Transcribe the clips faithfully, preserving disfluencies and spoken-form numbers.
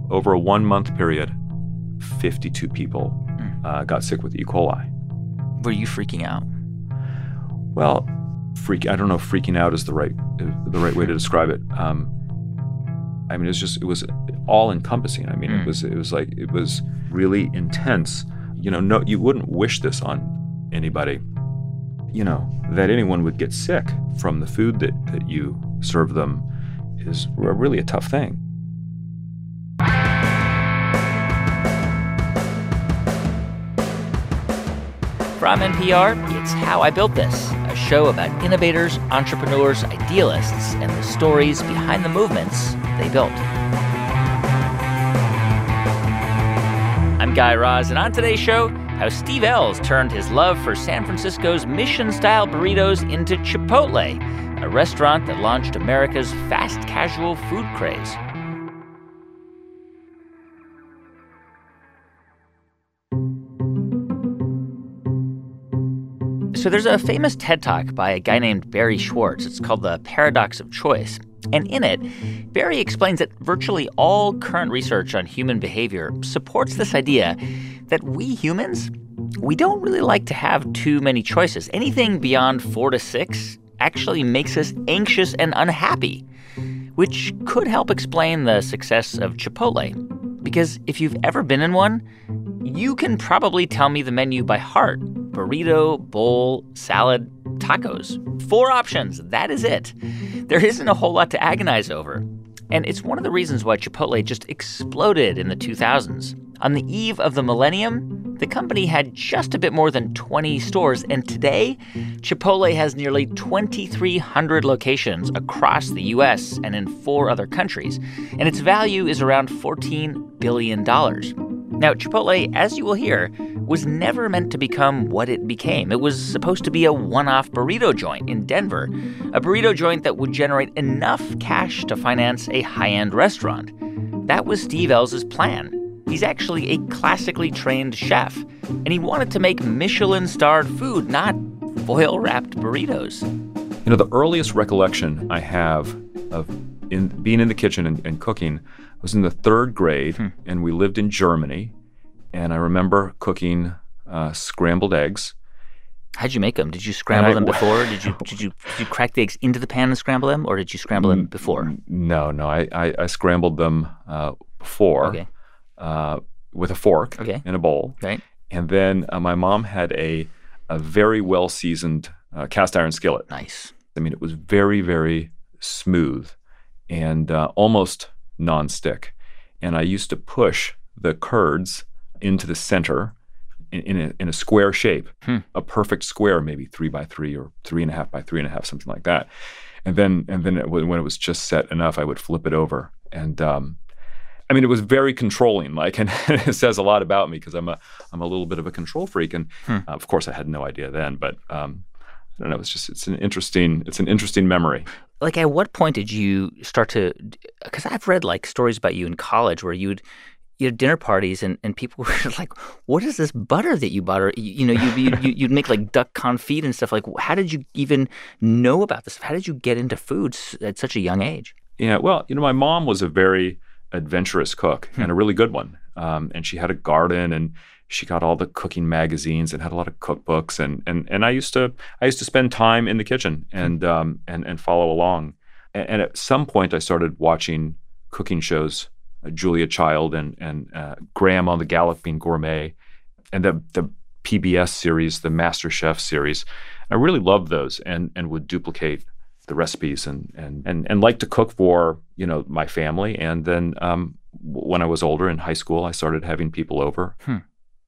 over a one-month period, fifty-two people uh, got sick with E. coli. Were you freaking out? Well, freak. I don't know if freaking out is the right the right way to describe it. Um, I mean, it was just it was all-encompassing. I mean, mm. it was it was like it was really intense. You know, no, you wouldn't wish this on anybody. You know, that anyone would get sick from the food that, that you serve them is really a tough thing. From N P R, it's How I Built This, a show about innovators, entrepreneurs, idealists, and the stories behind the movements they built. I'm Guy Raz, and on today's show, how Steve Ells turned his love for San Francisco's Mission-style burritos into Chipotle, a restaurant that launched America's fast-casual food craze. So there's a famous TED Talk by a guy named Barry Schwartz. It's called The Paradox of Choice. And in it, Barry explains that virtually all current research on human behavior supports this idea that we humans, we don't really like to have too many choices. Anything beyond four to six actually makes us anxious and unhappy, which could help explain the success of Chipotle. Because if you've ever been in one, you can probably tell me the menu by heart. Burrito, bowl, salad, tacos. Four options. That is it. There isn't a whole lot to agonize over. And it's one of the reasons why Chipotle just exploded in the two thousands. On the eve of the millennium, the company had just a bit more than twenty stores. And today, Chipotle has nearly twenty-three hundred locations across the U S and in four other countries. And its value is around fourteen billion dollars. Now, Chipotle, as you will hear, was never meant to become what it became. It was supposed to be a one-off burrito joint in Denver, a burrito joint that would generate enough cash to finance a high-end restaurant. That was Steve Ells' plan. He's actually a classically trained chef, and he wanted to make Michelin-starred food, not foil-wrapped burritos. You know, the earliest recollection I have of in being in the kitchen and, and cooking was in the third grade, hmm. and we lived in Germany, and I remember cooking uh, scrambled eggs. How'd you make them? Did you scramble I, them before? Did you did you did you crack the eggs into the pan and scramble them, or did you scramble them before? No, no, I I, I scrambled them uh, before, okay. uh, with a fork okay. in a bowl, right? And then uh, my mom had a a very well seasoned uh, cast iron skillet. Nice. I mean, it was very very smooth and uh, almost nonstick, and I used to push the curds into the center in, in, a, in a square shape, hmm. a perfect square, maybe three by three or three and a half by three and a half, something like that. And then, and then it, when it was just set enough, I would flip it over. And um, I mean, it was very controlling. Like, and it says a lot about me because I'm a I'm a little bit of a control freak. And hmm. uh, of course, I had no idea then, but. Um, I don't know. It's just it's an interesting it's an interesting memory. Like, at what point did you start to? Because I've read like stories about you in college where you'd you had dinner parties and, and people were like, "What is this butter that you bought?" Or you, you know, you you you'd make like duck confit and stuff. Like, how did you even know about this? How did you get into foods at such a young age? Yeah, well, you know, my mom was a very adventurous cook hmm. and a really good one, um, and she had a garden and. She got all the cooking magazines and had a lot of cookbooks, and and and I used to I used to spend time in the kitchen and um and and follow along. And, and at some point, I started watching cooking shows, uh, Julia Child and and uh, Graham on the Galloping Gourmet, and the the P B S series, the MasterChef series. I really loved those, and and would duplicate the recipes and and and and like to cook for you know my family. And then um, when I was older in high school, I started having people over. Hmm.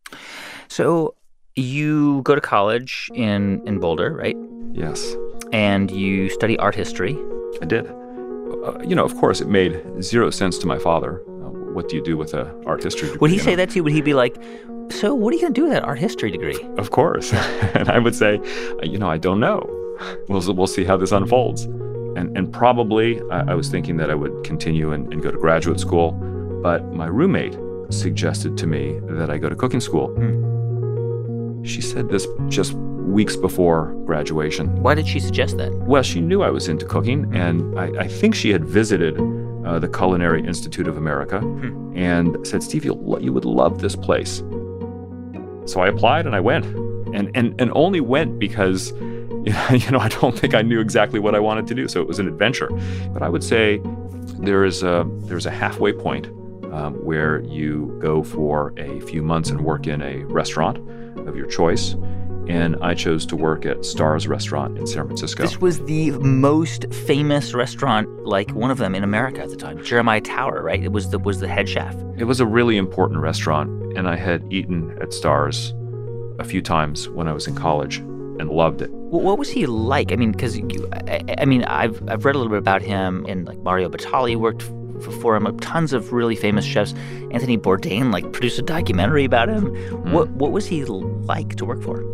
So you go to college in, in Boulder, right? Yes. And you study art history. I did. Uh, you know, of course, it made zero sense to my father. Uh, what do you do with an art history degree? Would he say know? that to you? Would he be like, so what are you going to do with that art history degree? Of course. And I would say, you know, I don't know. We'll, we'll see how this unfolds. And, and probably I, I was thinking that I would continue and, and go to graduate school. But my roommate suggested to me that I go to cooking school. Hmm. She said this just weeks before graduation. Why did she suggest that? Well, she knew I was into cooking, and I, I think she had visited uh, the Culinary Institute of America, hmm. and said, Steve, you'll, you would love this place. So I applied and I went, and and and only went because, you know, I don't think I knew exactly what I wanted to do. So it was an adventure. But I would say there is a there's a halfway point um, where you go for a few months and work in a restaurant of your choice. And I chose to work at Star's Restaurant in San Francisco. This was the most famous restaurant, like one of them in America at the time, Jeremiah Tower, right? It was the was the head chef. It was a really important restaurant, and I had eaten at Star's a few times when I was in college and loved it. Well, what was he like? I mean, because I, I mean, I've I've read a little bit about him, and like Mario Batali worked for him. Tons of really famous chefs. Anthony Bourdain like produced a documentary about him. Mm. What what was he like to work for?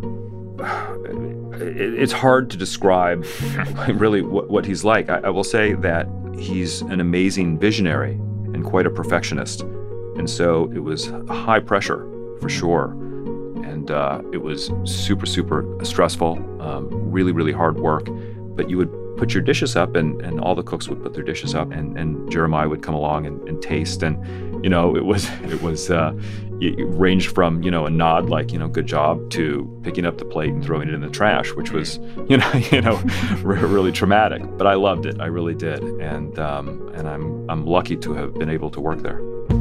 It's hard to describe really what, what he's like. I, I will say that he's an amazing visionary and quite a perfectionist. And so it was high pressure for sure. And uh, it was super, super stressful, um, really, really hard work. But you would put your dishes up, and, and all the cooks would put their dishes up, and, and Jeremiah would come along and, and taste. And, you know, it was, it was, uh, it ranged from, you know, a nod like, you know, good job, to picking up the plate and throwing it in the trash, which was, you know, you know, really traumatic. But I loved it. I really did. And, um, and I'm, I'm lucky to have been able to work there.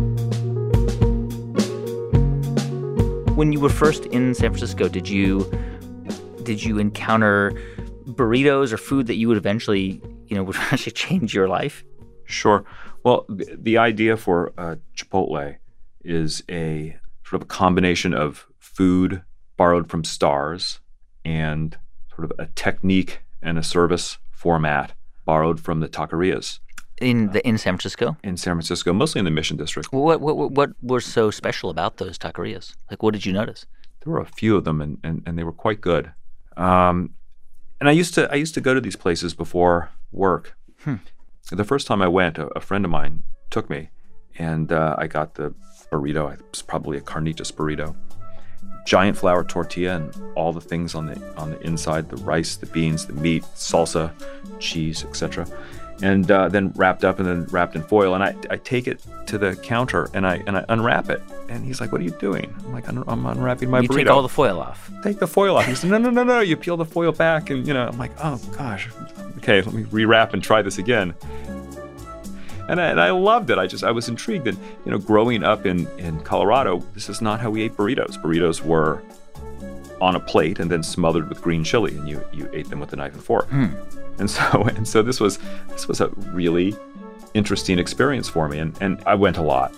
When you were first in San Francisco, did you, did you encounter burritos or food that you would eventually, you know, would actually change your life? Sure. Well, the idea for uh, Chipotle is a sort of a combination of food borrowed from Star's and sort of a technique and a service format borrowed from the taquerias. In the in San Francisco? In San Francisco, mostly in the Mission District. What what what was so special about those taquerias? Like, what did you notice? There were a few of them, and, and, and they were quite good. Um, and I used to I used to go to these places before work. Hmm. The first time I went, a, a friend of mine took me, and uh, I got the burrito. It was probably a carnitas burrito. Giant flour tortilla and all the things on the on the inside: the rice, the beans, the meat, salsa, cheese, et cetera. And uh, then wrapped up and then wrapped in foil. And I, I take it to the counter and I and I unwrap it. And he's like, "What are you doing?" I'm like, "I'm, I'm unwrapping my you burrito." You take all the foil off. Take the foil off. He said, "No, no, no, no. You peel the foil back." And, you know, I'm like, "Oh, gosh. Okay, let me rewrap and try this again." And I, and I loved it. I just, I was intrigued. And, you know, growing up in, in Colorado, this is not how we ate burritos. Burritos were on a plate and then smothered with green chili. And you, you ate them with a knife and fork. Mm. And so and so this was this was a really interesting experience for me, and, and I went a lot.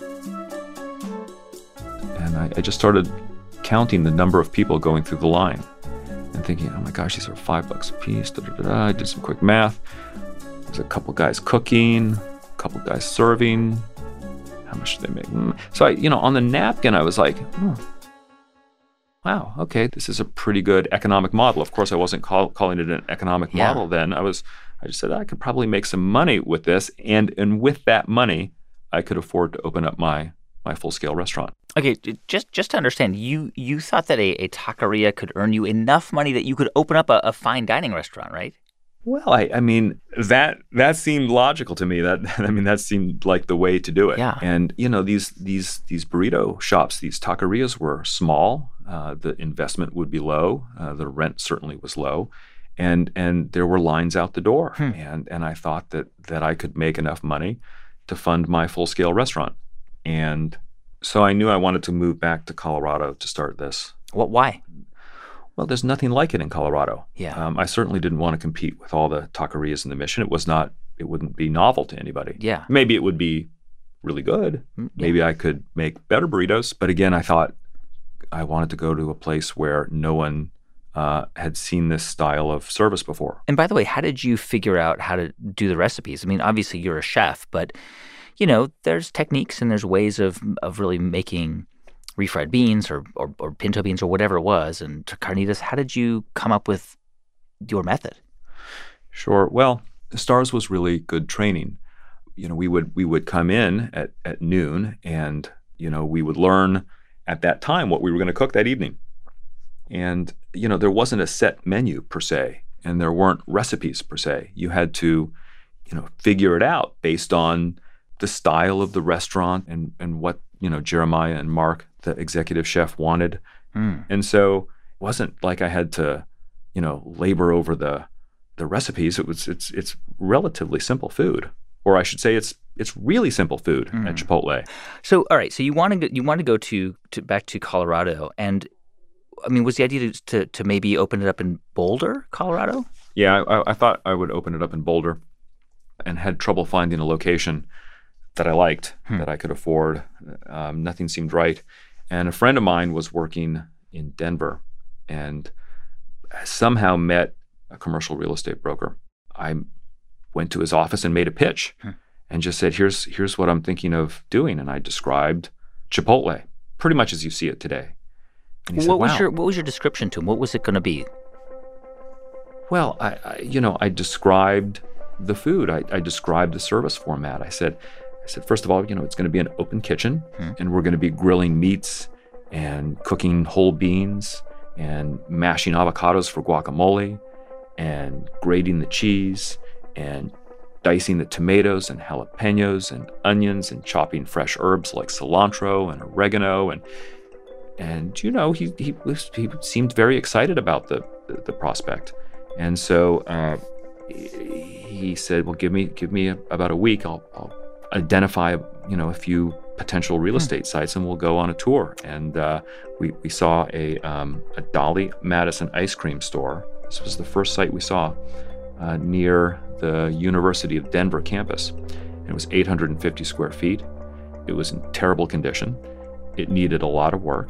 And I, I just started counting the number of people going through the line and thinking, oh my gosh, these are five bucks a piece. Da, da, da, da. I did some quick math. There's a couple guys cooking, a couple guys serving. How much did they make? Mm. So I, you know, on the napkin, I was like, oh, wow, okay, this is a pretty good economic model. Of course, I wasn't call, calling it an economic yeah. model then. I was, I just said I could probably make some money with this, and and with that money, I could afford to open up my my full scale restaurant. Okay, just just to understand, you you thought that a, a taqueria could earn you enough money that you could open up a, a fine dining restaurant, right? Well, I, I mean, that that seemed logical to me. That I mean, that seemed like the way to do it. Yeah. And, you know, these these these burrito shops, these taquerias were small. Uh, the investment would be low. Uh, the rent certainly was low. And and there were lines out the door. Hmm. And and I thought that that I could make enough money to fund my full-scale restaurant. And so I knew I wanted to move back to Colorado to start this. What? Why? Well, there's nothing like it in Colorado. Yeah. Um, I certainly didn't want to compete with all the taquerias in the Mission. It was not, it wouldn't be novel to anybody. Yeah. Maybe it would be really good. Yeah. Maybe I could make better burritos. But again, I thought I wanted to go to a place where no one uh, had seen this style of service before. And by the way, how did you figure out how to do the recipes? I mean, obviously you're a chef, but, you know, there's techniques and there's ways of of really making refried beans or, or or pinto beans or whatever it was, and carnitas. How did you come up with your method? Sure. Well, Star's was really good training. You know, we would we would come in at, at noon, and, you know, we would learn at that time what we were going to cook that evening. And, you know, there wasn't a set menu per se, and there weren't recipes per se. You had to, you know, figure it out based on the style of the restaurant and and what, you know, Jeremiah and Mark, the executive chef, wanted. Mm. And so it wasn't like I had to, you know, labor over the the recipes. It was it's it's relatively simple food. Or I should say it's it's really simple food Mm. at Chipotle. So, all right. So you want to go, you want to go to, to back to Colorado, and I mean, was the idea to, to to maybe open it up in Boulder, Colorado? Yeah, I, I thought I would open it up in Boulder, and had trouble finding a location that I liked, Hmm. that I could afford. Um, nothing seemed right. And a friend of mine was working in Denver and somehow met a commercial real estate broker. I went to his office and made a pitch Hmm. and just said, here's here's what I'm thinking of doing. And I described Chipotle, pretty much as you see it today. And he What said, was wow. your What was your description to him? What was it going to be? Well, I, I, you know, I described the food. I, I described the service format. I said, I said, first of all, you know, it's going to be an open kitchen, Hmm. and we're going to be grilling meats and cooking whole beans and mashing avocados for guacamole and grating the cheese and dicing the tomatoes and jalapenos and onions and chopping fresh herbs like cilantro and oregano and and you know he he was he seemed very excited about the the, the prospect. And so uh, he said, "Well, give me give me a, about a week. I'll, I'll identify, you know, a few potential real estate sites, and we'll go on a tour." And uh, we we saw a um, a Dolly Madison ice cream store. This was the first site we saw uh, near the University of Denver campus. And it was eight hundred fifty square feet. It was in terrible condition. It needed a lot of work.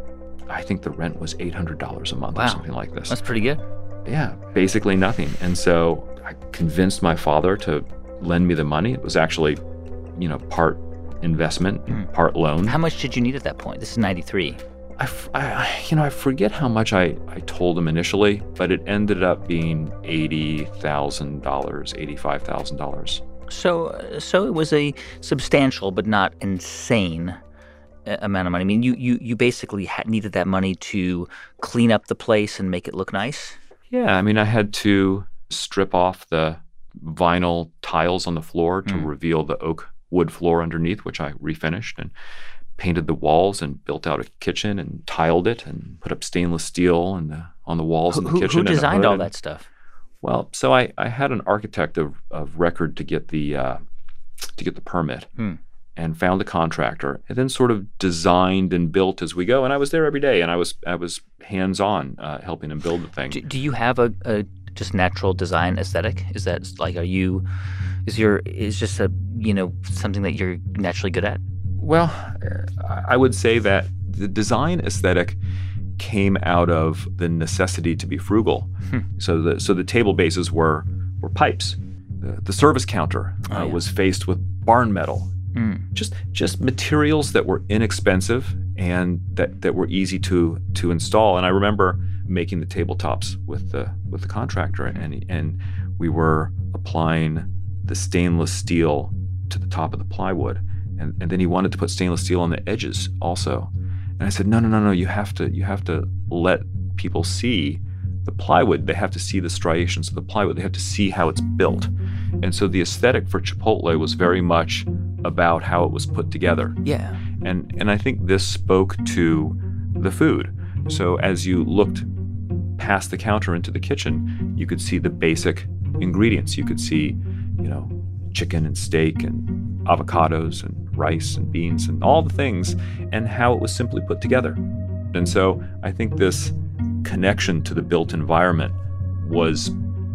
I think the rent was eight hundred dollars a month Wow. or something like this. That's pretty good. Yeah, basically nothing. And so I convinced my father to lend me the money. It was actually, you know, part investment, Mm. part loan. How much did you need at that point? This is ninety-three. I, f- I- I- you know, I forget how much I, I told him initially, but it ended up being eighty thousand dollars, eighty-five thousand dollars. So, uh, so it was a substantial but not insane uh, amount of money. I mean, you you you basically had needed that money to clean up the place and make it look nice. Yeah, I mean, I had to strip off the vinyl tiles on the floor to Mm. reveal the oak wood floor underneath, which I refinished, and painted the walls and built out a kitchen and tiled it and put up stainless steel and the, on the walls Who, in the who, kitchen. who and a designed hood all and- that stuff? Well, so I, I had an architect of, of record to get the uh, to get the permit, Hmm. and found a contractor, and then sort of designed and built as we go. And I was there every day, and I was I was hands on uh, helping him build the thing. Do, do you have a, a just natural design aesthetic? Is that like, are you, is your, is just a, you know, something that you're naturally good at? Well, uh, I would say that the design aesthetic came out of the necessity to be frugal. Hmm. So the so the table bases were were pipes. The, the service counter uh, Oh, yeah. was faced with barn metal. Mm. Just just materials that were inexpensive and that, that were easy to to install. And I remember making the tabletops with the with the contractor, and and we were applying the stainless steel to the top of the plywood, and, and then he wanted to put stainless steel on the edges also. And I said, no, no, no, no, you have to you have to let people see the plywood. They have to see the striations of the plywood. They have to see how it's built. And so the aesthetic for Chipotle was very much about how it was put together. Yeah. And and I think this spoke to the food. So as you looked past the counter into the kitchen, you could see the basic ingredients. You could see, you know, chicken and steak and avocados and rice and beans and all the things, and how it was simply put together. And so I think this connection to the built environment was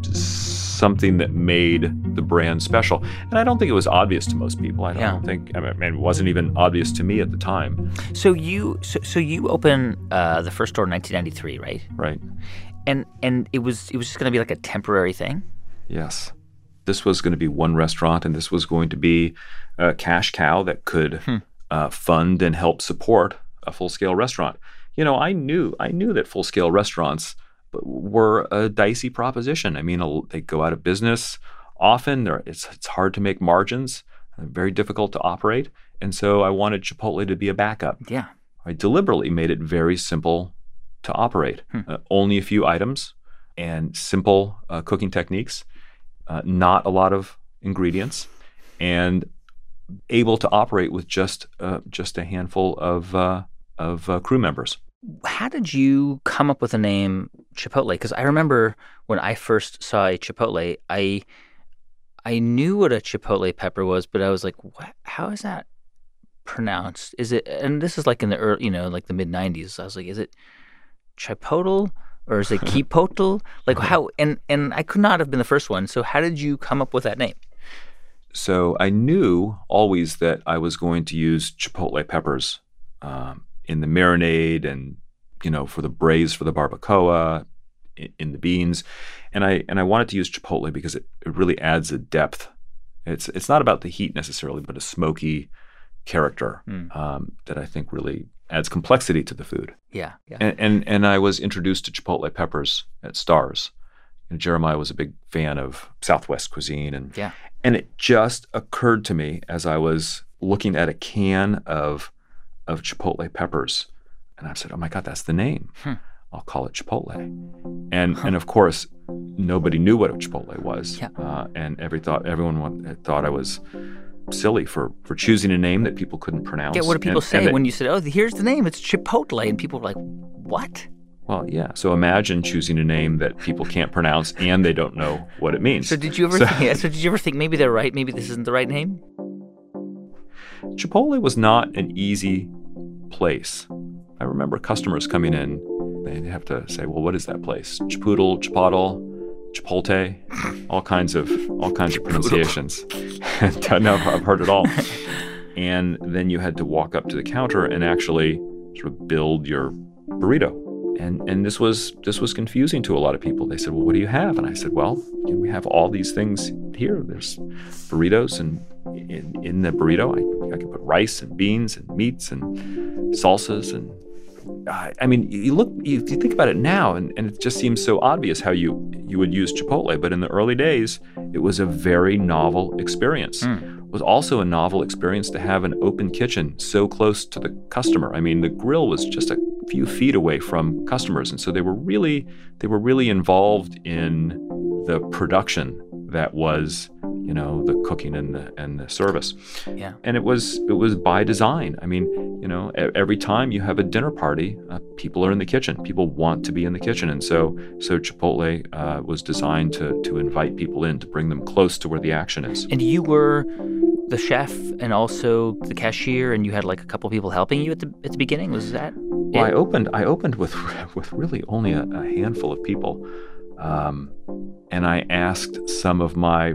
something that made the brand special. And I don't think it was obvious to most people. I don't, Yeah. I don't think, I mean, it wasn't even obvious to me at the time, So you, so, so you open uh, the first store in nineteen ninety-three, right? right? And and it was it was just going to be like a temporary thing. Yes. This was going to be one restaurant, and this was going to be a cash cow that could Hmm. uh, fund and help support a full-scale restaurant. You know, I knew I knew that full-scale restaurants were a dicey proposition. I mean, a- they go out of business often. They're, it's it's hard to make margins, uh, very difficult to operate. And so I wanted Chipotle to be a backup. Yeah. I deliberately made it very simple to operate. Hmm. Uh, only a few items and simple uh, cooking techniques, uh, not a lot of ingredients, and able to operate with just uh, just a handful of uh, of uh, crew members. How did you come up with the name Chipotle? Because I remember when I first saw a Chipotle, I I knew what a Chipotle pepper was, but I was like, what? How is that pronounced? Is it? And this is like in the early, you know, like the mid nineties. I was like, is it Chipotle or is it Chipotle? Like how? And and I could not have been the first one. So how did you come up with that name? So I knew always that I was going to use Chipotle peppers um, in the marinade and, you know, for the braise for the barbacoa, in, in the beans. And I and I wanted to use Chipotle because it, it really adds a depth. It's it's not about the heat necessarily, but a smoky character mm. um, that I think really adds complexity to the food. Yeah, yeah. And, and, and I was introduced to Chipotle peppers at Stars. And Jeremiah was a big fan of Southwest cuisine. And yeah. And it just occurred to me as I was looking at a can of of Chipotle peppers, and I said, "Oh my God, that's the name. Hmm. I'll call it Chipotle." And huh. and of course, nobody knew what a Chipotle was, yeah. uh, and every thought everyone thought I was silly for for choosing a name that people couldn't pronounce. Yeah, what do people and, say and when you said, "Oh, here's the name. It's Chipotle," and people were like, "What?" Well, yeah. So imagine choosing a name that people can't pronounce and they don't know what it means. So did you ever? So, think, yeah, so did you ever think maybe they're right? Maybe this isn't the right name? Chipotle was not an easy place. I remember customers coming in. They'd have to say, "Well, what is that place? Chipotle, Chipotle, Chipotle, all kinds of all kinds of pronunciations." And no, I've heard it all. And then you had to walk up to the counter and actually sort of build your burrito. And and this was this was confusing to a lot of people. They said, "Well, what do you have?" And I said, "Well, you know, we have all these things here. There's burritos, and in, in the burrito, I, I can put rice and beans and meats and salsas. And I, I mean, you look, you, you think about it now, and, and it just seems so obvious how you you would use Chipotle. But in the early days, it was a very novel experience. Mm. It was also a novel experience to have an open kitchen so close to the customer. I mean, the grill was just a few feet away from customers, and so they were really they were really involved in the production that was, you know, the cooking and the and the service. Yeah. And it was it was by design. I mean, you know, every time you have a dinner party, uh, people are in the kitchen. People want to be in the kitchen, and so so Chipotle uh, was designed to to invite people in, to bring them close to where the action is. And you were the chef and also the cashier, and you had like a couple people helping you at the at the beginning. Was that? Well, I opened. I opened with with really only a, a handful of people, um, and I asked some of my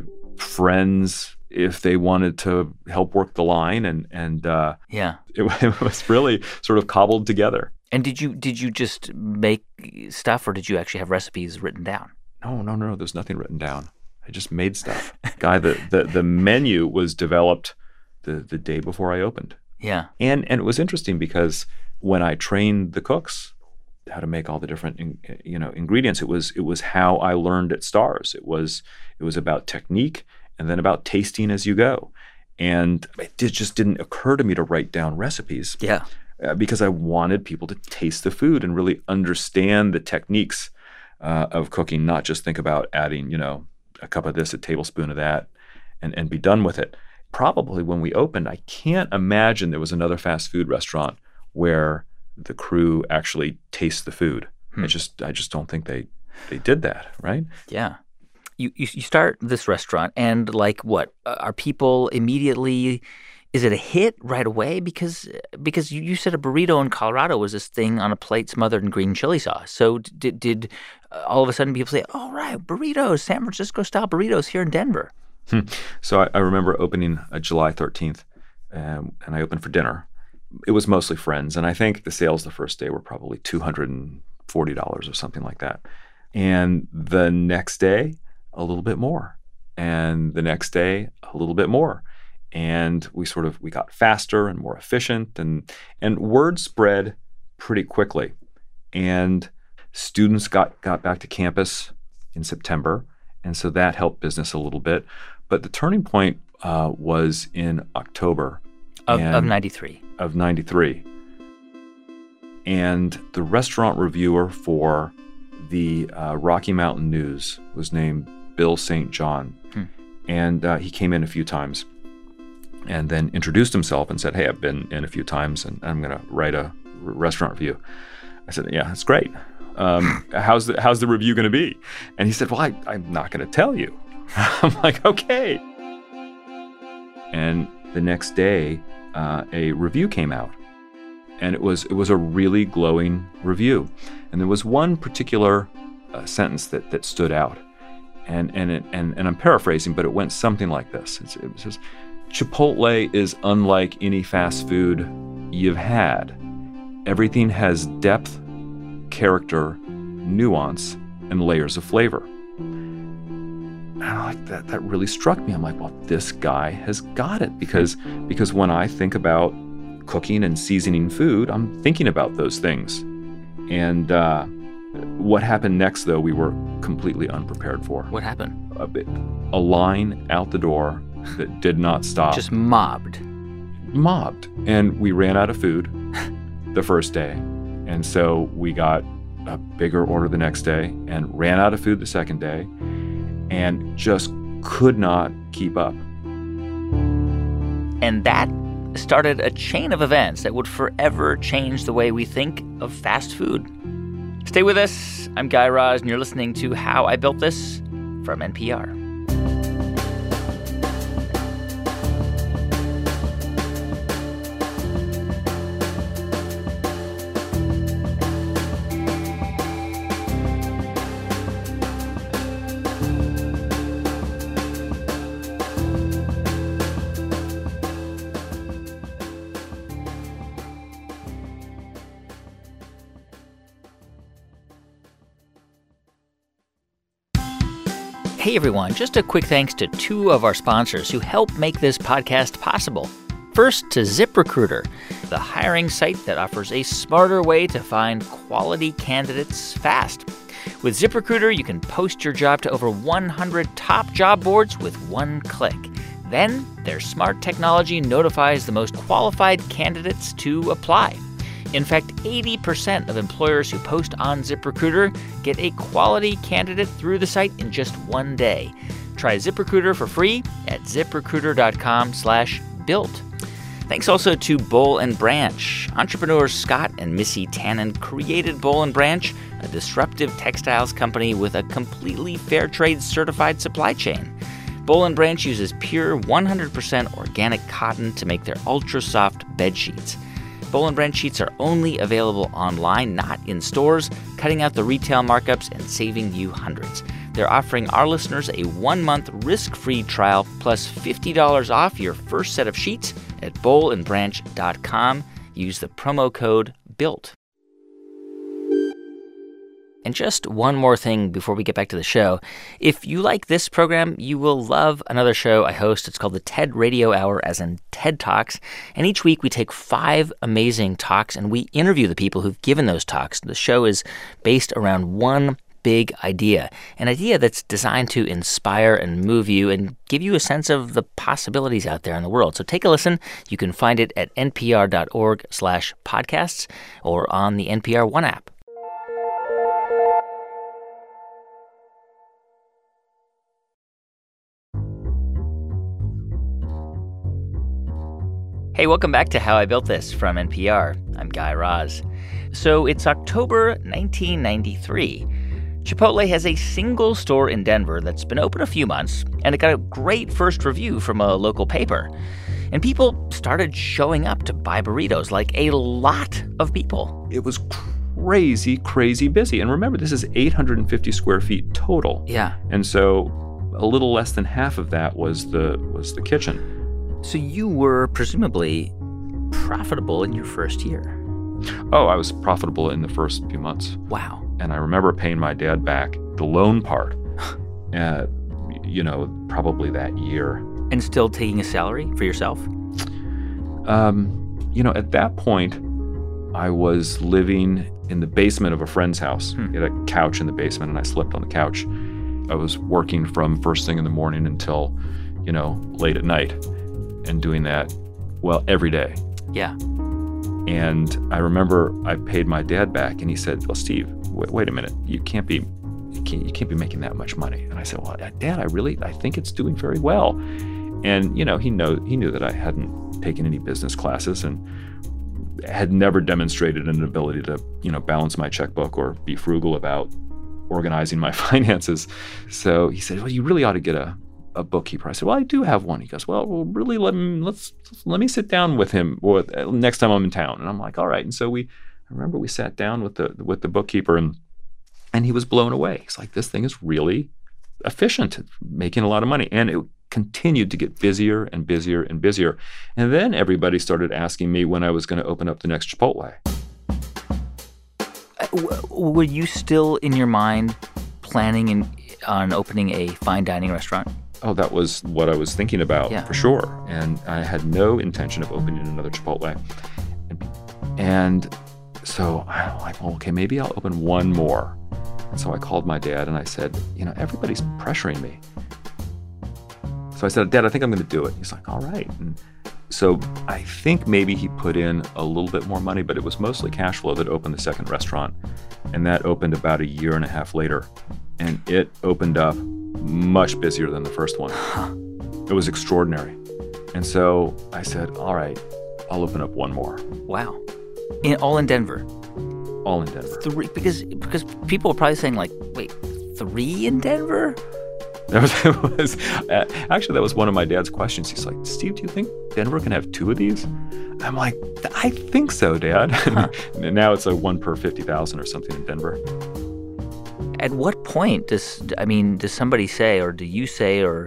friends if they wanted to help work the line, and and uh, yeah, it, it was really sort of cobbled together. And did you did you just make stuff, or did you actually have recipes written down? No, no, no. There's nothing written down. I just made stuff. Guy, the, the the menu was developed the the day before I opened. Yeah, and and it was interesting because when I trained the cooks how to make all the different, you know, ingredients, it was it was how I learned at Stars. It was it was about technique and then about tasting as you go. And it just didn't occur to me to write down recipes. Yeah, uh, because I wanted people to taste the food and really understand the techniques uh, of cooking, not just think about adding, you know, a cup of this, a tablespoon of that, and and be done with it. Probably when we opened, I can't imagine there was another fast food restaurant where the crew actually tastes the food. Hmm. I just I just don't think they they did that, right? Yeah. You, you you start this restaurant, and like what? Are people immediately, is it a hit right away? Because because you, you said a burrito in Colorado was this thing on a plate smothered in green chili sauce. So did did uh, all of a sudden people say, "Oh, right, burritos, San Francisco style burritos here in Denver"? Hmm. So I, I remember opening uh, July thirteenth, um, and I opened for dinner. It was mostly friends, and I think the sales the first day were probably two hundred forty dollars or something like that. And the next day, a little bit more, and the next day, a little bit more. And we sort of we got faster and more efficient, and and word spread pretty quickly. And students got got back to campus in September, and so that helped business a little bit. But the turning point uh, was in October of, of ninety-three. Of ninety-three. And the restaurant reviewer for the uh, Rocky Mountain News was named Bill Saint John. Hmm. And uh, he came in a few times. and then introduced himself and said, hey, I've been in a few times and I'm going to write a restaurant review. I said, yeah, that's great. Um, how's the how's the review going to be? And he said, well, I, I'm not going to tell you. I'm like, okay. And the next day, uh, a review came out, and it was it was a really glowing review. And there was one particular uh, sentence that that stood out, and and it, and and I'm paraphrasing, but it went something like this. It's, it says, Chipotle is unlike any fast food you've had. Everything has depth, character, nuance, and layers of flavor. And I like that. That really struck me. I'm like, well, this guy has got it, because because when I think about cooking and seasoning food, I'm thinking about those things. And uh, what happened next, though, we were completely unprepared for. What happened? A, bit, a line out the door that did not stop. Just mobbed. Mobbed. And we ran out of food the first day. And so we got a bigger order the next day and ran out of food the second day and just could not keep up. And that started a chain of events that would forever change the way we think of fast food. Stay with us. I'm Guy Raz, and you're listening to How I Built This from N P R. Hey everyone, just a quick thanks to two of our sponsors who help make this podcast possible. First, to ZipRecruiter, the hiring site that offers a smarter way to find quality candidates fast. With ZipRecruiter, you can post your job to over one hundred top job boards with one click. Then, their smart technology notifies the most qualified candidates to apply. In fact, eighty percent of employers who post on ZipRecruiter get a quality candidate through the site in just one day. Try ZipRecruiter for free at ZipRecruiter.com slash built. Thanks also to Boll and Branch. Entrepreneurs Scott and Missy Tannen created Boll and Branch, a disruptive textiles company with a completely fair trade certified supply chain. Boll and Branch uses pure one hundred percent organic cotton to make their ultra-soft bed sheets. Boll and Branch sheets are only available online, not in stores, cutting out the retail markups and saving you hundreds. They're offering our listeners a one-month risk-free trial plus fifty dollars off your first set of sheets at boll and branch dot com. Use the promo code BUILT. And just one more thing before we get back to the show. If you like this program, you will love another show I host. It's called the TED Radio Hour, as in TED Talks. And each week we take five amazing talks and we interview the people who've given those talks. The show is based around one big idea, an idea that's designed to inspire and move you and give you a sense of the possibilities out there in the world. So take a listen. You can find it at npr.org slash podcasts or on the N P R One app. Hey, welcome back to How I Built This from N P R. I'm Guy Raz. So it's October nineteen ninety-three. Chipotle has a single store in Denver that's been open a few months, and it got a great first review from a local paper. And people started showing up to buy burritos, like a lot of people. It was crazy, crazy busy. And remember, this is eight hundred fifty square feet total. Yeah. And so a little less than half of that was the was the kitchen. So you were presumably profitable in your first year. Oh, I was profitable in the first few months. Wow. And I remember paying my dad back the loan part, uh, you know, probably that year. And still taking a salary for yourself? Um, you know, at that point, I was living in the basement of a friend's house. Hmm. He had a couch in the basement, and I slept on the couch. I was working from first thing in the morning until, you know, late at night. And doing that, well, every day. Yeah. And I remember I paid my dad back, and he said, well, Steve, wait, wait a minute. You can't be you can't, you can't be making that much money. And I said, well, Dad, I really, I think it's doing very well. And, you know, he know he knew that I hadn't taken any business classes and had never demonstrated an ability to, you know, balance my checkbook or be frugal about organizing my finances. So he said, well, you really ought to get a, a bookkeeper. I said, well, I do have one. He goes, well, well really, let me, let's, let me sit down with him with, uh, next time I'm in town. And I'm like, all right. And so we, I remember we sat down with the, with the bookkeeper and, and he was blown away. He's like, this thing is really efficient, making a lot of money. And it continued to get busier and busier and busier. And then everybody started asking me when I was going to open up the next Chipotle. Were you still in your mind planning in, on opening a fine dining restaurant? Oh, that was what I was thinking about, yeah. for sure. And I had no intention of opening another Chipotle. And so I'm like, well, okay, maybe I'll open one more. And so I called my dad and I said, you know, everybody's pressuring me. So I said, Dad, I think I'm going to do it. He's like, all right. And so I think maybe he put in a little bit more money, but it was mostly cash flow that opened the second restaurant. And that opened about a year and a half later. And it opened up much busier than the first one. It was extraordinary. And so I said, all right, I'll open up one more. Wow. In, all in Denver? All in Denver. Three, because because people are probably saying, like, wait, three in Denver? That was, that was uh, actually, that was one of my dad's questions. He's like, Steve, do you think Denver can have two of these? I'm like, I think so, Dad. Huh. And now it's a one per fifty thousand or something in Denver. At what point does, I mean, does somebody say, or do you say, or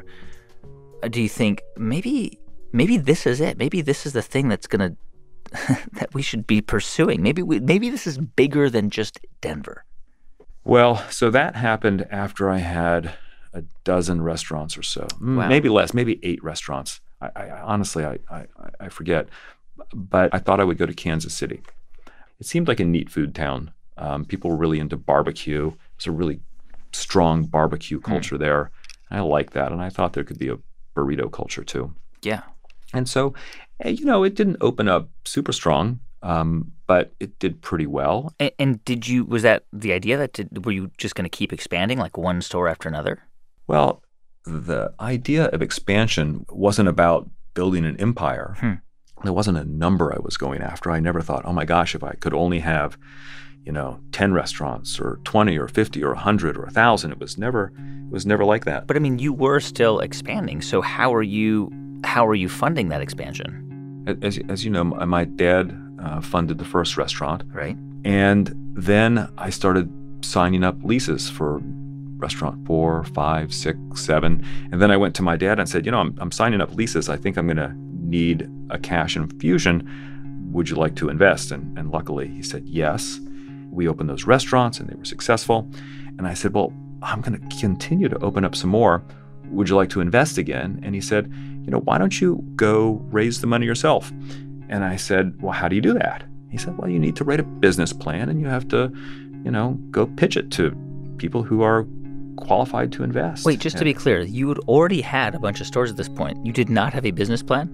do you think maybe maybe this is it? Maybe this is the thing that's going to, that we should be pursuing. Maybe we, maybe this is bigger than just Denver. Well, so that happened after I had a dozen restaurants or so, wow. maybe less, maybe eight restaurants. I, I honestly, I, I, I forget. But I thought I would go to Kansas City. It seemed like a neat food town. Um, people were really into barbecue. There's a really strong barbecue culture mm. there. I liked that, and I thought there could be a burrito culture too. Yeah. And so, you know, it didn't open up super strong, um, but it did pretty well. And, and did you, was that the idea that, did, were you just going to keep expanding, like one store after another? Well, the idea of expansion wasn't about building an empire. Hmm. There wasn't a number I was going after. I never thought, oh my gosh, if I could only have, you know, ten restaurants or twenty or fifty or one hundred or one thousand. It was never, it was never like that. But I mean, you were still expanding. So how are you, how are you funding that expansion? As, as you know, my dad uh, funded the first restaurant. Right. And then I started signing up leases for restaurant four, five, six, seven. And then I went to my dad and said, you know, I'm, I'm signing up leases. I think I'm going to need a cash infusion. Would you like to invest? And, and luckily he said yes. We opened those restaurants and they were successful. And I said, well, I'm going to continue to open up some more. Would you like to invest again? And he said, you know, why don't you go raise the money yourself? And I said, well, how do you do that? He said, well, you need to write a business plan and you have to, you know, go pitch it to people who are qualified to invest. Wait, just and, to be clear, you had already had a bunch of stores at this point. You did not have a business plan?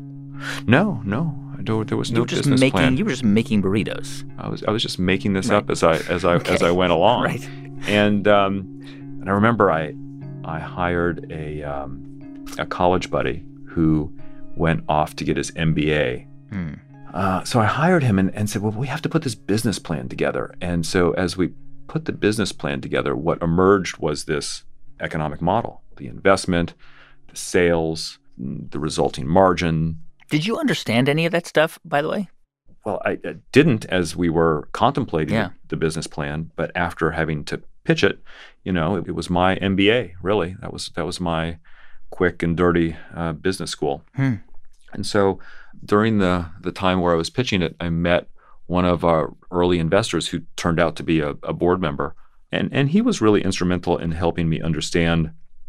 No, no. There, there was no you were just business making, plan. You were just making burritos. I was I was just making this right. up as I as I okay. as I went along. Right. And um, and I remember I I hired a um, a college buddy who went off to get his M B A. Hmm. Uh, so I hired him and, and said, well, we have to put this business plan together. And so as we put the business plan together, what emerged was this economic model: the investment, the sales, the resulting margin. Did you understand any of that stuff, by the way? Well, I, I didn't as we were contemplating yeah. the business plan, but after having to pitch it, you know, it, it was my M B A, really. That was that was my quick and dirty uh, business school. Hmm. And so during the, the time where I was pitching it, I met one of our early investors who turned out to be a, a board member. And, and he was really instrumental in helping me understand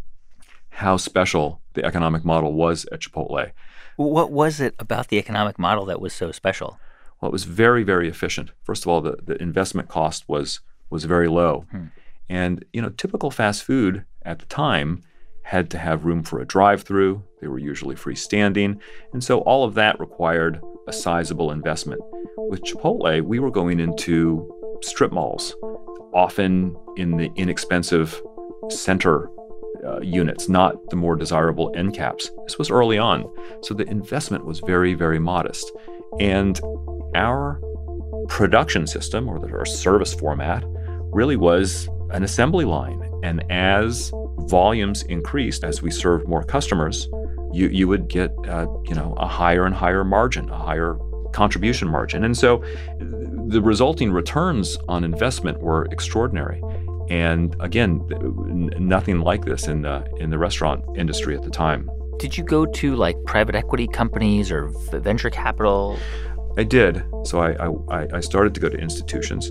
how special the economic model was at Chipotle. What was it about the economic model that was so special? Well, it was very, very efficient. First of all, the, the investment cost was was very low. Hmm. And, you know, typical fast food at the time had to have room for a drive-through. They were usually freestanding. And so all of that required a sizable investment. With Chipotle, we were going into strip malls, often in the inexpensive center uh, units, not the more desirable end caps. This was early on. So the investment was very, very modest. And our production system, or the, our service format, really was an assembly line. And as volumes increased, as we served more customers, you, you would get uh, you know, a higher and higher margin, a higher contribution margin. And so the resulting returns on investment were extraordinary. And again, n- nothing like this in the in the restaurant industry at the time. Did you go to like private equity companies or v- venture capital? I did. So I, I I started to go to institutions,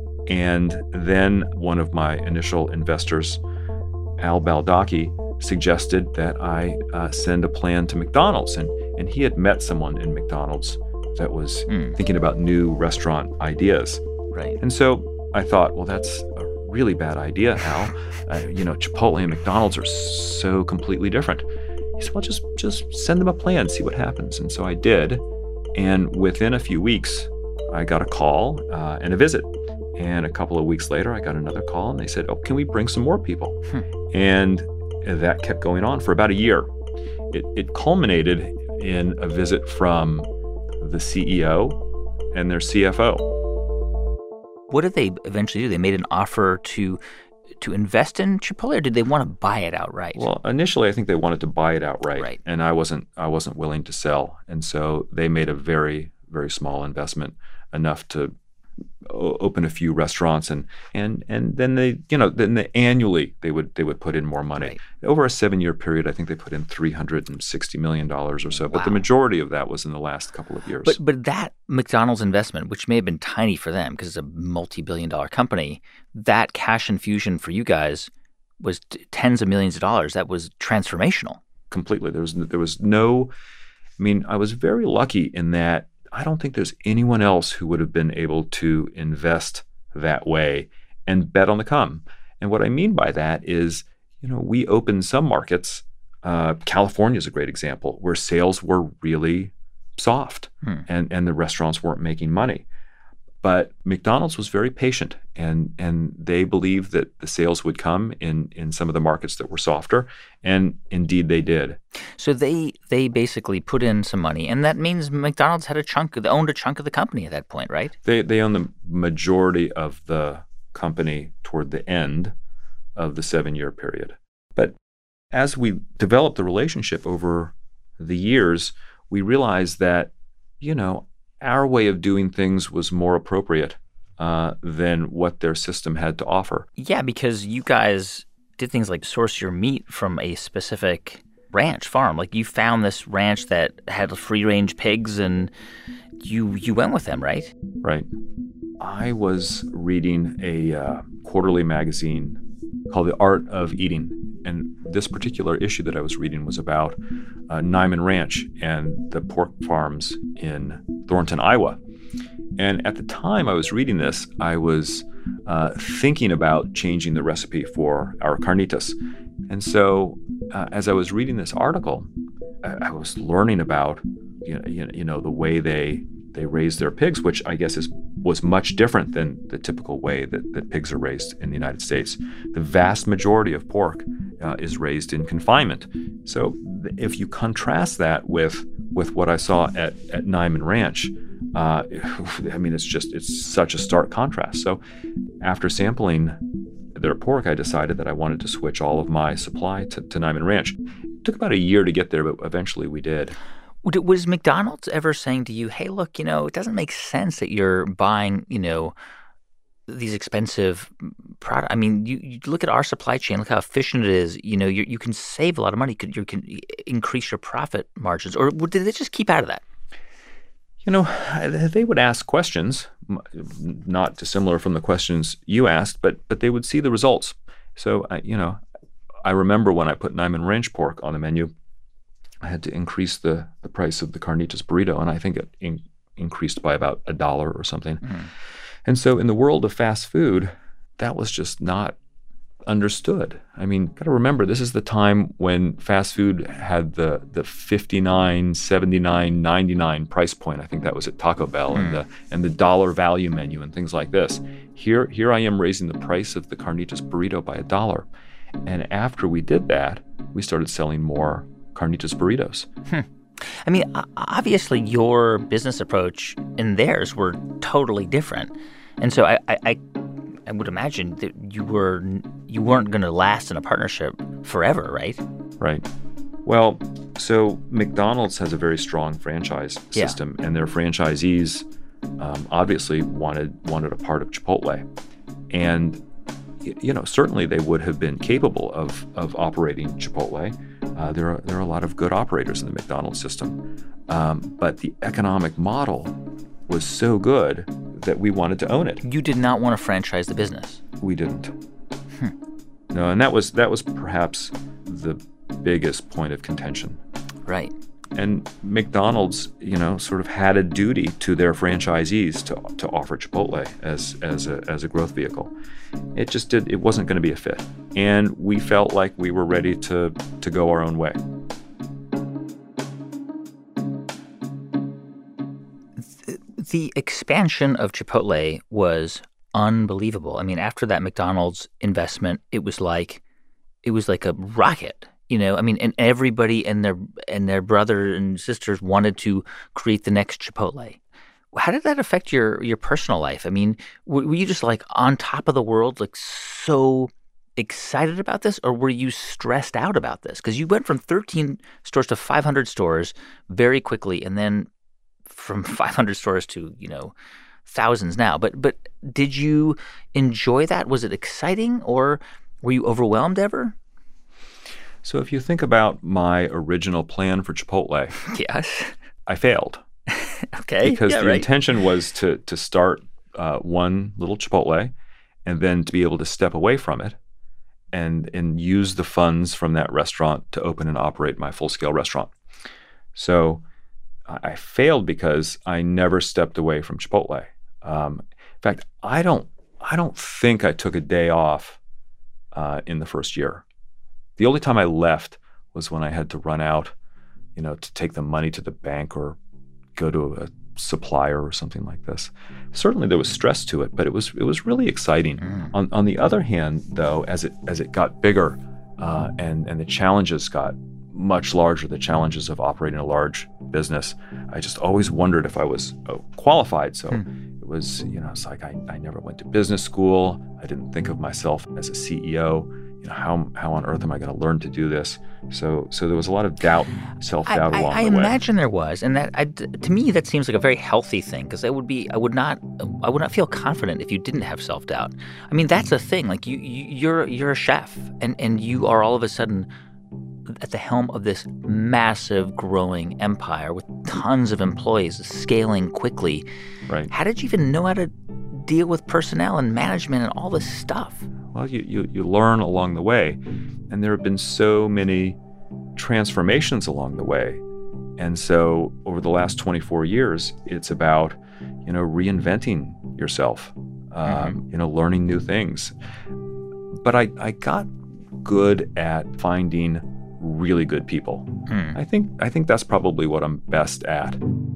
and then one of my initial investors, Al Baldacchi, suggested that I uh, send a plan to McDonald's, and and he had met someone in McDonald's that was mm. thinking about new restaurant ideas. Right. And so I thought, well, that's a really bad idea, Al. uh, you know, Chipotle and McDonald's are so completely different. He said, well, just just send them a plan, see what happens. And so I did. And within a few weeks, I got a call uh, and a visit. And a couple of weeks later, I got another call, and they said, oh, can we bring some more people? Hmm. And that kept going on for about a year. It, it culminated in a visit from the C E O and their C F O. What did they eventually do? They made an offer to to invest in Chipotle, or did they want to buy it outright? Well, initially, I think they wanted to buy it outright, right. and I wasn't I wasn't willing to sell, and so they made a very very small investment, enough to o- open a few restaurants, and and and then they you know then they, annually they would they would put in more money. Right. Over a seven year period, I think they put in three hundred sixty million dollars or so, wow. but the majority of that was in the last couple of years. But but that McDonald's investment, which may have been tiny for them because it's a multi-billion dollar company, that cash infusion for you guys was t- tens of millions of dollars. That was transformational. Completely. There was there was no. I mean, I was very lucky in that I don't think there's anyone else who would have been able to invest that way and bet on the come. And what I mean by that is, you know, we opened some markets. Uh, California is a great example where sales were really soft hmm. and, and the restaurants weren't making money. But McDonald's was very patient, and and they believed that the sales would come in, in some of the markets that were softer, and indeed they did. So they they basically put in some money, and that means McDonald's had a chunk, they owned a chunk of the company at that point, right? They they owned the majority of the company toward the end of the seven-year period. But as we developed the relationship over the years, we realized that, you know, our way of doing things was more appropriate uh, than what their system had to offer. Yeah, because you guys did things like source your meat from a specific ranch, farm. Like you found this ranch that had free-range pigs, and you you went with them, right? Right. I was reading a uh, quarterly magazine called The Art of Eating. And this particular issue that I was reading was about uh, Niman Ranch and the pork farms in Thornton, Iowa. And at the time I was reading this, I was uh, thinking about changing the recipe for our carnitas. And so uh, as I was reading this article, I, I was learning about you know, you know the way they they raise their pigs, which I guess is was much different than the typical way that, that pigs are raised in the United States. The vast majority of pork uh, is raised in confinement. So th- if you contrast that with with what I saw at, at Niman Ranch, uh, I mean, it's just, it's such a stark contrast. So after sampling their pork, I decided that I wanted to switch all of my supply to, to Niman Ranch. It took about a year to get there, but eventually we did. Was McDonald's ever saying to you, hey, look, you know, it doesn't make sense that you're buying, you know, these expensive products? I mean, you, you look at our supply chain, look how efficient it is. You know, you you can save a lot of money. You can, you can increase your profit margins. Or did they just keep out of that? You know, they would ask questions, not dissimilar from the questions you asked, but but they would see the results. So, uh, you know, I remember when I put Niman Ranch pork on the menu, I had to increase the, the price of the carnitas burrito, and I think it in, increased by about a dollar or something. Mm. And so in the world of fast food, that was just not understood. I mean, got to remember, this is the time when fast food had the the fifty-nine, seventy-nine, ninety-nine price point. I think that was at Taco Bell, mm. and the and the dollar value menu and things like this. Here, here I am raising the price of the carnitas burrito by a dollar. And after we did that, we started selling more carnitas burritos. Hmm. I mean, obviously, your business approach and theirs were totally different. And so I, I, I would imagine that you, were, you weren't going to last in a partnership forever, right? Right. Well, so McDonald's has a very strong franchise system, yeah. and their franchisees um, obviously wanted wanted a part of Chipotle. And, you know, certainly they would have been capable of, of operating Chipotle. Uh, there are there are a lot of good operators in the McDonald's system. Um, but the economic model was so good that we wanted to own it. You did not want to franchise the business. We didn't. Hmm. No, and that was that was perhaps the biggest point of contention. Right. And McDonald's, you know, sort of had a duty to their franchisees to to offer Chipotle as as a as a growth vehicle. It just did. It wasn't going to be a fit, and we felt like we were ready to to go our own way. The expansion of Chipotle was unbelievable. I mean, after that McDonald's investment, it was like it was like a rocket. You know, I mean, and everybody and their and their brother and sisters wanted to create the next Chipotle. How did that affect your your personal life? I mean, were, were you just like on top of the world, like so excited about this, or were you stressed out about this? Because you went from thirteen stores to five hundred stores very quickly, and then from five hundred stores to, you know, thousands now. But but did you enjoy that? Was it exciting, or were you overwhelmed ever? So if you think about my original plan for Chipotle, yes, I failed. Okay, because yeah, the right. intention was to to start uh, one little Chipotle, and then to be able to step away from it, and and use the funds from that restaurant to open and operate my full scale restaurant. So I failed because I never stepped away from Chipotle. Um, in fact, I don't I don't think I took a day off uh, in the first year. The only time I left was when I had to run out, you know, to take the money to the bank or go to a supplier or something like this. Certainly there was stress to it, but it was it was really exciting. Mm. On on the other hand, though, as it as it got bigger uh, and and the challenges got much larger, the challenges of operating a large business, I just always wondered if I was uh, qualified. So mm. it was, you know, it's like I, I never went to business school. I didn't think of myself as a C E O. You know, how how on earth am I going to learn to do this? So so there was a lot of doubt, self-doubt I, along I, the way. I imagine there was, and that I, to me that seems like a very healthy thing, because I would be I would not I would not feel confident if you didn't have self-doubt. I mean, that's the thing. Like you, you you're you're a chef, and and you are all of a sudden at the helm of this massive growing empire with tons of employees scaling quickly. Right. How did you even know how to deal with personnel and management and all this stuff? Well, you, you, you learn along the way, and there have been so many transformations along the way. And so over the last twenty-four years, it's about, you know, reinventing yourself, um, mm-hmm. you know, learning new things. But I, I got good at finding really good people. Mm. I think I think that's probably what I'm best at.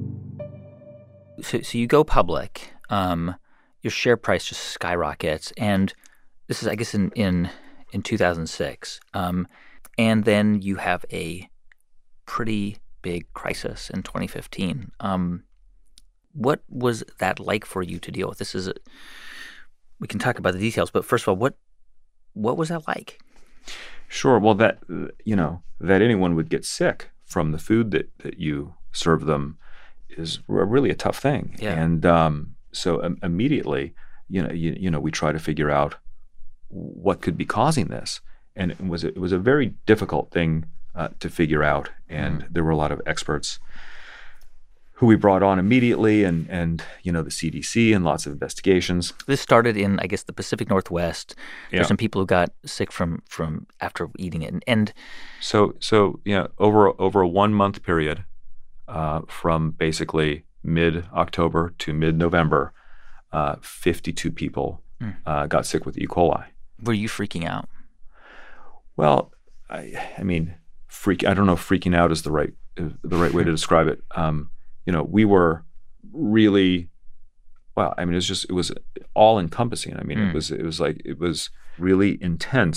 So, so you go public, um, your share price just skyrockets, and this is, I guess, in in, in two thousand six. Um, and then you have a pretty big crisis in twenty fifteen. Um, what was that like for you to deal with? This is, a, we can talk about the details, but first of all, what what was that like? Sure. Well, that, you know, that anyone would get sick from the food that, that you serve them is really a tough thing. Yeah. And um, so um, immediately, you know, you, you know, we try to figure out what could be causing this. And it was, it was a very difficult thing uh, to figure out. And mm. there were a lot of experts who we brought on immediately, and, and you know, the C D C and lots of investigations. This started in, I guess, the Pacific Northwest. There's yeah. some people who got sick from, from after eating it. And, and so, so you know, over, over a one-month period, uh, from basically mid-October to mid-November, uh, fifty-two people mm. uh, got sick with E. coli. Were you freaking out? Well, I, I mean, freak. I don't know if freaking out is the right uh, the right way to describe it. Um, you know, we were really, well, I mean, it was just, it was all encompassing. I mean, mm. it was, it was like, it was really intense.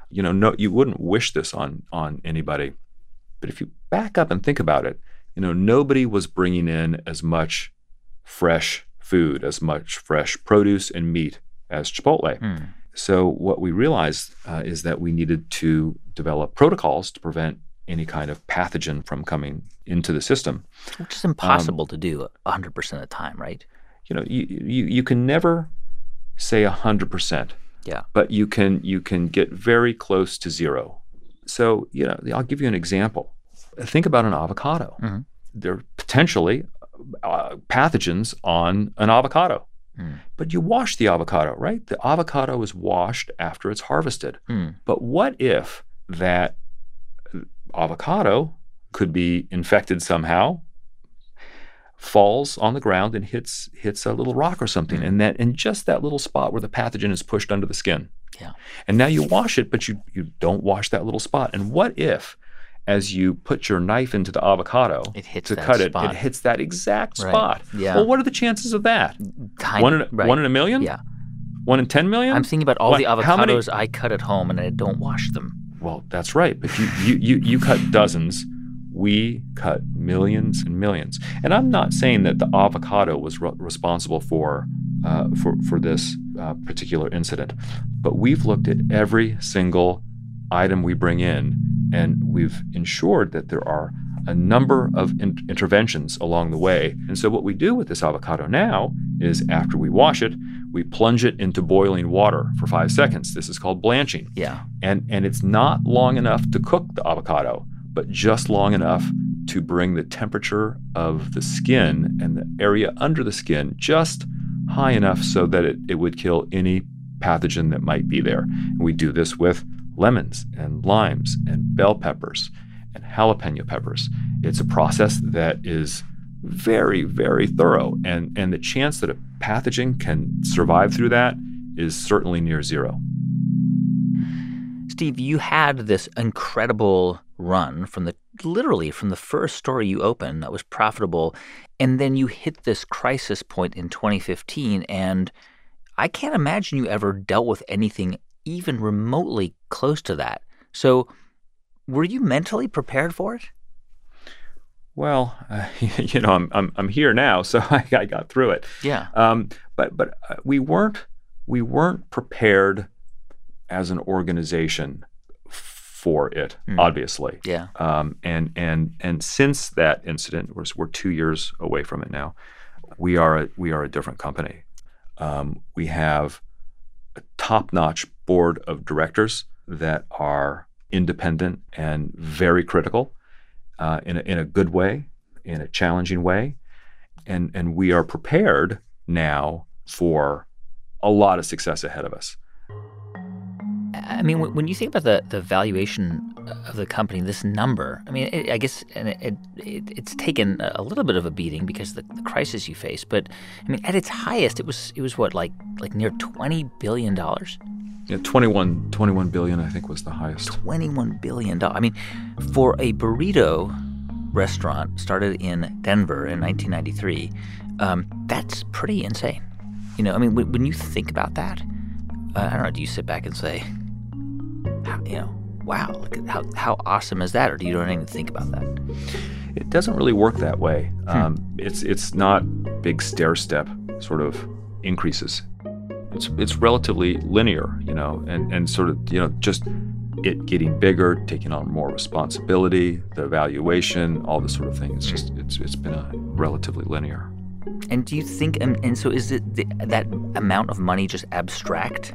You know, no, you wouldn't wish this on on anybody. But if you back up and think about it, you know, nobody was bringing in as much fresh food, as much fresh produce and meat as Chipotle. Hmm. So what we realized uh, is that we needed to develop protocols to prevent any kind of pathogen from coming into the system. Which is impossible um, to do one hundred percent of the time, right? You know, you, you, you can never say one hundred percent. Yeah. But you can you can get very close to zero. So, you know, I'll give you an example. Think about an avocado. Mm-hmm. There are potentially uh, pathogens on an avocado. Mm. But you wash the avocado, right? The avocado is washed after it's harvested. Mm. But what if that avocado could be infected somehow, falls on the ground and hits hits a little rock or something, mm. and that in just that little spot where the pathogen is pushed under the skin. Yeah. And now you wash it, but you you don't wash that little spot. And what if, as you put your knife into the avocado it hits to that cut it, spot. it hits that exact Right. spot? Yeah. Well, what are the chances of that? Tiny, one in a, right. one in a million? Yeah. One in ten million? I'm thinking about all what, the how many? avocados I cut at home and I don't wash them. Well, that's right. But you you you, you cut dozens. We cut millions and millions. And I'm not saying that the avocado was re- responsible for, uh, for, for this uh, particular incident, but we've looked at every single item we bring in, and we've ensured that there are a number of in- interventions along the way. And so what we do with this avocado now is after we wash it, we plunge it into boiling water for five seconds. This is called blanching. Yeah. And, and it's not long enough to cook the avocado, but just long enough to bring the temperature of the skin and the area under the skin just high enough so that it, it would kill any pathogen that might be there. And we do this with lemons and limes and bell peppers and jalapeno peppers. It's a process that is very, very thorough. And, and the chance that a pathogen can survive through that is certainly near zero. Steve, you had this incredible run from the literally from the first store you opened that was profitable, and then you hit this crisis point in twenty fifteen, and I can't imagine you ever dealt with anything even remotely close to that. So were you mentally prepared for it? Well, uh, you know, I'm I'm I'm here now, so I, I got through it. Yeah. Um, but but uh, we weren't we weren't prepared as an organization for it, mm. obviously. Yeah. Um, and and and since that incident, we're, we're two years away from it now. We are a, we are a different company. Um, we have a top-notch board of directors that are independent and very critical, uh, in a, in a good way, in a challenging way, and and we are prepared now for a lot of success ahead of us. I mean, when you think about the, the valuation of the company, this number, I mean, it, I guess and it, it, it's taken a little bit of a beating because of the, the crisis you face. But, I mean, at its highest, it was, it was what, like like near twenty billion dollars? Yeah, twenty-one, twenty-one billion, I think, was the highest. twenty-one billion dollars. I mean, for a burrito restaurant started in Denver in nineteen ninety-three, um, that's pretty insane. You know, I mean, when, when you think about that, uh, I don't know, do you sit back and say, you know, wow, look at how, how awesome is that? Or do you don't even think about that? It doesn't really work that way. Hmm. Um, it's it's not big stair-step sort of increases. It's it's relatively linear, you know, and, and sort of, you know, just it getting bigger, taking on more responsibility, the evaluation, all this sort of thing. It's just, it's it's been a relatively linear. And do you think, and, and so is it the, that amount of money just abstract?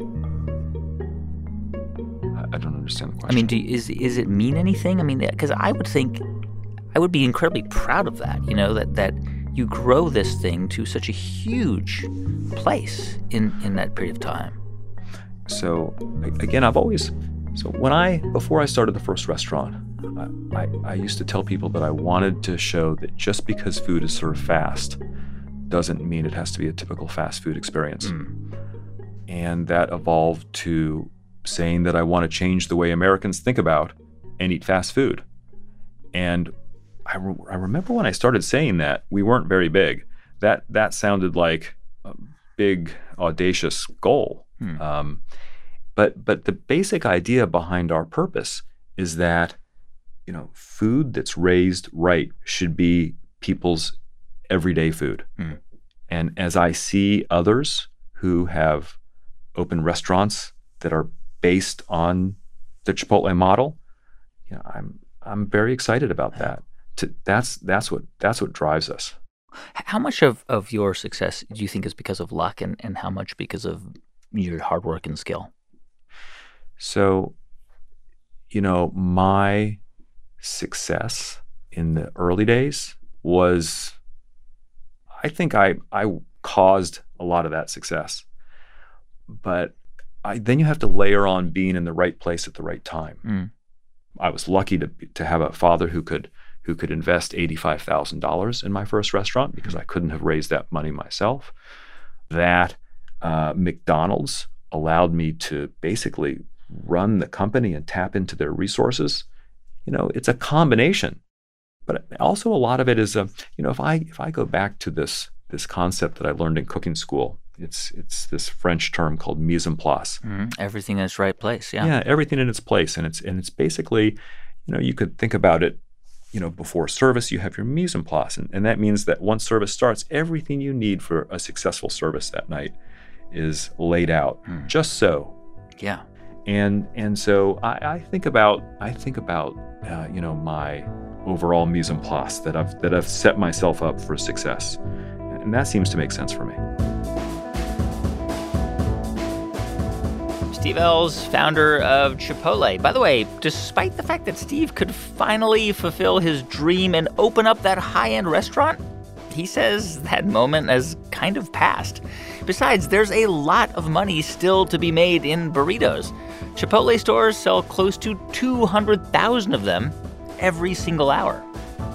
I don't understand the question. I mean, do, is is it mean anything? I mean, because I would think, I would be incredibly proud of that, you know, that, that you grow this thing to such a huge place in, in that period of time. So, again, I've always, so when I, before I started the first restaurant, I, I, I used to tell people that I wanted to show that just because food is served fast doesn't mean it has to be a typical fast food experience. Mm. And that evolved to saying that I want to change the way Americans think about and eat fast food. And I, re- I remember when I started saying that, we weren't very big. That that sounded like a big, audacious goal. Hmm. Um, But but the basic idea behind our purpose is that, you know, food that's raised right should be people's everyday food. Mm. And as I see others who have opened restaurants that are based on the Chipotle model, you know, I'm I'm very excited about that. To, that's that's what that's what drives us. How much of, of your success do you think is because of luck, and, and how much because of your hard work and skill? So, you know, my success in the early days was, I think I I caused a lot of that success. But I, then you have to layer on being in the right place at the right time. Mm. I was lucky to to have a father who could who could invest eighty-five thousand dollars in my first restaurant because I couldn't have raised that money myself. That uh, McDonald's allowed me to basically run the company and tap into their resources. You know, it's a combination, but also a lot of it is, a, you know, if I if I go back to this this concept that I learned in cooking school, it's it's this French term called mise en place. Mm-hmm. Everything in its right place. Yeah. Yeah, everything in its place, and it's and it's basically, you know, you could think about it. You know, before service, you have your mise en place, and, and that means that once service starts, everything you need for a successful service that night is laid out, mm. just so. Yeah. And and so I, I think about I think about uh, you know, my overall mise en place that I've that I've set myself up for success, and that seems to make sense for me. Steve Ells, founder of Chipotle. By the way, despite the fact that Steve could finally fulfill his dream and open up that high-end restaurant, he says that moment has kind of passed. Besides, there's a lot of money still to be made in burritos. Chipotle stores sell close to two hundred thousand of them every single hour.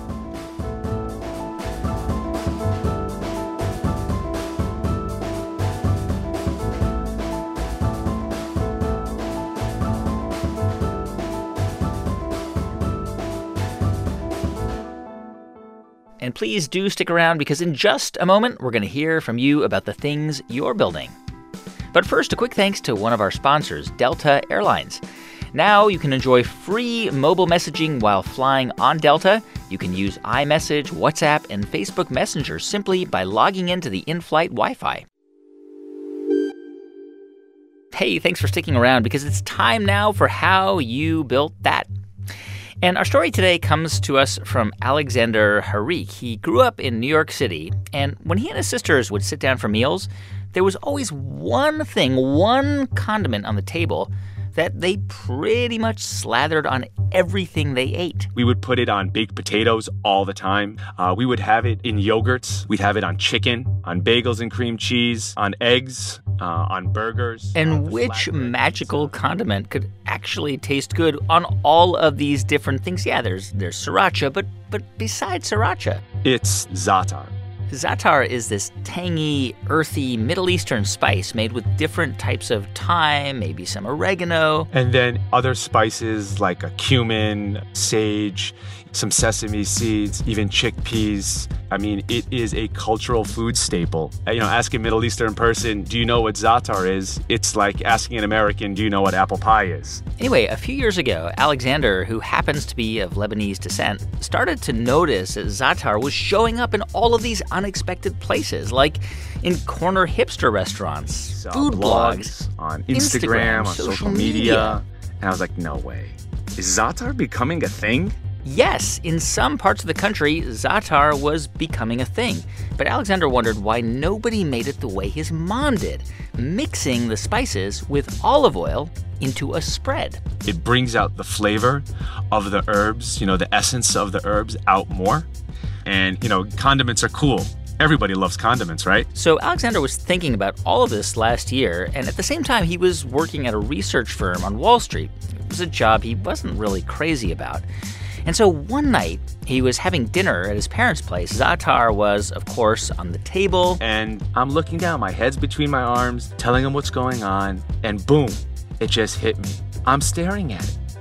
And please do stick around, because in just a moment, we're going to hear from you about the things you're building. But first, a quick thanks to one of our sponsors, Delta Airlines. Now you can enjoy free mobile messaging while flying on Delta. You can use iMessage, WhatsApp, and Facebook Messenger simply by logging into the in-flight Wi-Fi. Hey, thanks for sticking around, because it's time now for How You Built That. And our story today comes to us from Alexander Harik. He grew up in New York City, and when he and his sisters would sit down for meals, there was always one thing, one condiment on the table that they pretty much slathered on everything they ate. We would put it on baked potatoes all the time. Uh, we would have it in yogurts. We'd have it on chicken, on bagels and cream cheese, on eggs, uh, on burgers. And which magical condiment could actually taste good on all of these different things? Yeah, there's there's sriracha, but but besides sriracha, it's za'atar. Za'atar is this tangy, earthy Middle Eastern spice made with different types of thyme, maybe some oregano. And then other spices like a cumin, sage, some sesame seeds, even chickpeas. I mean, it is a cultural food staple. You know, ask a Middle Eastern person, do you know what za'atar is? It's like asking an American, do you know what apple pie is? Anyway, a few years ago, Alexander, who happens to be of Lebanese descent, started to notice that za'atar was showing up in all of these unexpected places, like in corner hipster restaurants, uh, food blogs, blogs, on Instagram, Instagram on social, social media. media. And I was like, no way. Is za'atar becoming a thing? Yes, in some parts of the country, za'atar was becoming a thing. But Alexander wondered why nobody made it the way his mom did, mixing the spices with olive oil into a spread. It brings out the flavor of the herbs, you know, the essence of the herbs out more. And, you know, condiments are cool. Everybody loves condiments, right? So Alexander was thinking about all of this last year, and at the same time, he was working at a research firm on Wall Street. It was a job he wasn't really crazy about. And so one night, he was having dinner at his parents' place. Za'atar was, of course, on the table. And I'm looking down, my head's between my arms, telling him what's going on, and boom, it just hit me. I'm staring at it.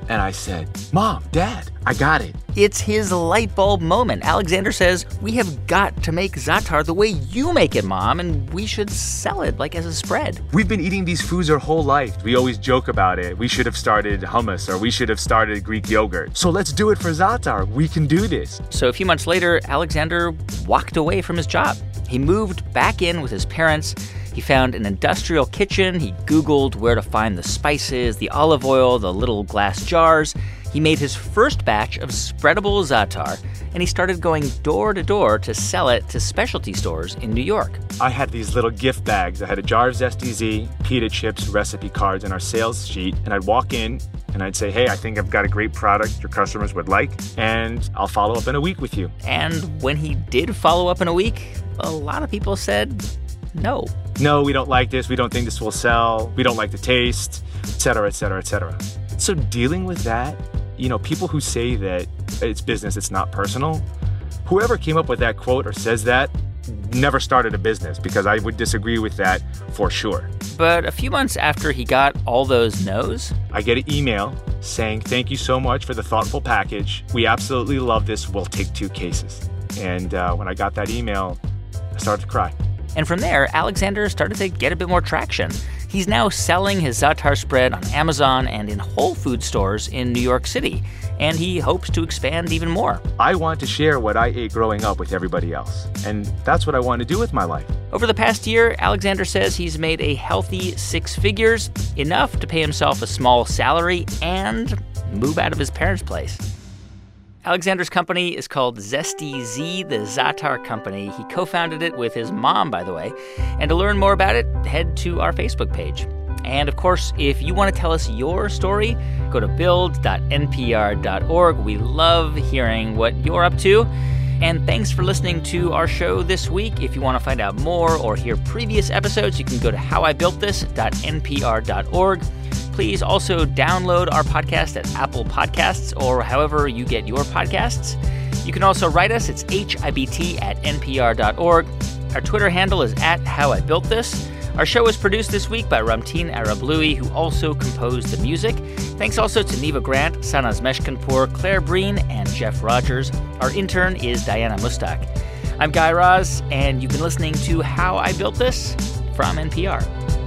And I said, Mom, Dad, I got it. It's his light bulb moment. Alexander says, we have got to make za'atar the way you make it, Mom, and we should sell it like as a spread. We've been eating these foods our whole life. We always joke about it. We should have started hummus or we should have started Greek yogurt. So let's do it for za'atar. We can do this. So a few months later, Alexander walked away from his job. He moved back in with his parents. He found an industrial kitchen. He Googled where to find the spices, the olive oil, the little glass jars. He made his first batch of spreadable za'atar, and he started going door to door to sell it to specialty stores in New York. I had these little gift bags. I had a jar of Zesty Z, pita chips, recipe cards, and our sales sheet. And I'd walk in and I'd say, hey, I think I've got a great product your customers would like, and I'll follow up in a week with you. And when he did follow up in a week, a lot of people said no. No, we don't like this. We don't think this will sell. We don't like the taste, et cetera, et cetera, et cetera. So dealing with that, you know, people who say that it's business, it's not personal, whoever came up with that quote or says that never started a business, because I would disagree with that for sure. But a few months after he got all those no's, I get an email saying, thank you so much for the thoughtful package. We absolutely love this. We'll take two cases. And uh, when I got that email, I started to cry. And from there, Alexander started to get a bit more traction. He's now selling his za'atar spread on Amazon and in Whole Foods stores in New York City. And he hopes to expand even more. I want to share what I ate growing up with everybody else. And that's what I want to do with my life. Over the past year, Alexander says he's made a healthy six figures, enough to pay himself a small salary and move out of his parents' place. Alexander's company is called Zesty Z, the Za'atar Company. He co-founded it with his mom, by the way. And to learn more about it, head to our Facebook page. And of course, if you want to tell us your story, go to build dot n p r dot org. We love hearing what you're up to. And thanks for listening to our show this week. If you want to find out more or hear previous episodes, you can go to how I built this dot n p r dot org. Please also download our podcast at Apple Podcasts or however you get your podcasts. You can also write us. It's H I B T at n p r dot org. Our Twitter handle is at How I Built This. Our show was produced this week by Ramtin Arablouei, who also composed the music. Thanks also to Neva Grant, Sanaz Meshkinpour, Claire Breen, and Jeff Rogers. Our intern is Diana Mustak. I'm Guy Raz, and you've been listening to How I Built This from N P R.